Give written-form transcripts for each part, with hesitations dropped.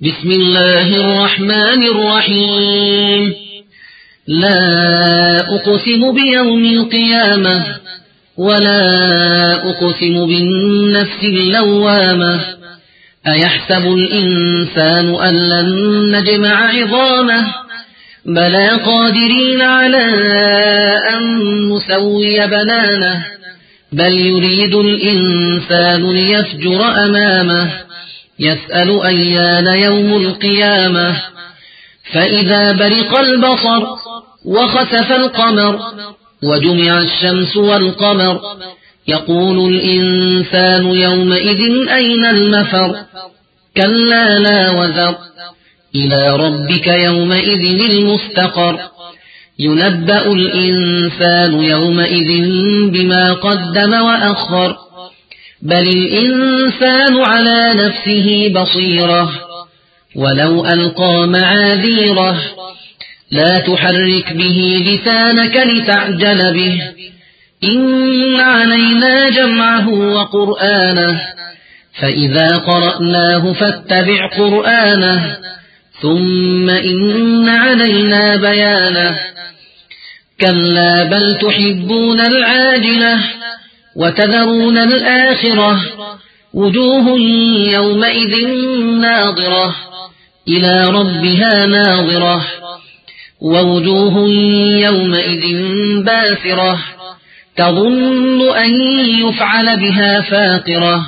بسم الله الرحمن الرحيم لا أقسم بيوم القيامة ولا أقسم بالنفس اللوامة أيحسب الإنسان أن لن نجمع عظامه بلى قادرين على أن نسوي بنانه بل يريد الإنسان ليفجر أمامه يسأل أيان يوم القيامة فإذا برق البصر وخسف القمر وجمع الشمس والقمر يقول الإنسان يومئذ أين المفر كلا لا وزر إلى ربك يومئذ المستقر ينبأ الإنسان يومئذ بما قدم وأخر بل الإنسان على نفسه بصيرة ولو ألقى معاذيره لا تحرك به لسانك لتعجل به إن علينا جمعه وقرآنه فإذا قرأناه فاتبع قرآنه ثم إن علينا بيانه كلا بل تحبون العاجلة وتذرون الآخرة وجوه يومئذ ناظرة إلى ربها ناظرة ووجوه يومئذ باسرة تظن أن يفعل بها فاقرة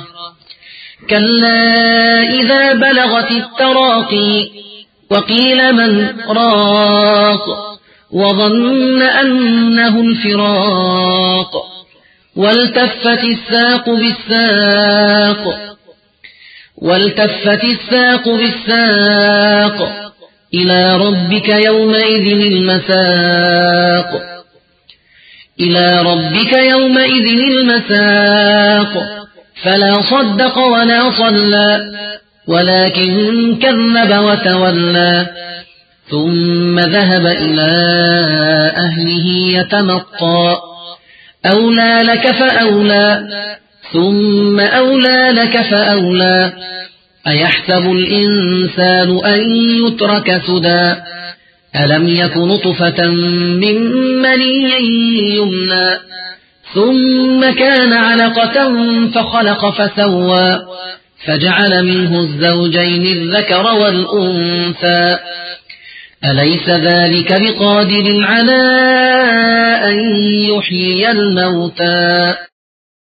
كلا إذا بلغت التراقي وقيل من راق وظن أنه الفراق والتفت الساق بالساق إلى ربك يومئذ المساق فلا صدق ولا صلى ولكن كذب وتولى ثم ذهب إلى أهله يتمطى أولى لك فأولى ثم أولى لك فأولى أيحسب الإنسان أن يترك سدى ألم يك نطفة من مني يمنى ثم كان علقة فخلق فسوى فجعل منه الزوجين الذكر والأنثى أليس ذلك بقادر على أن يحيي الموتى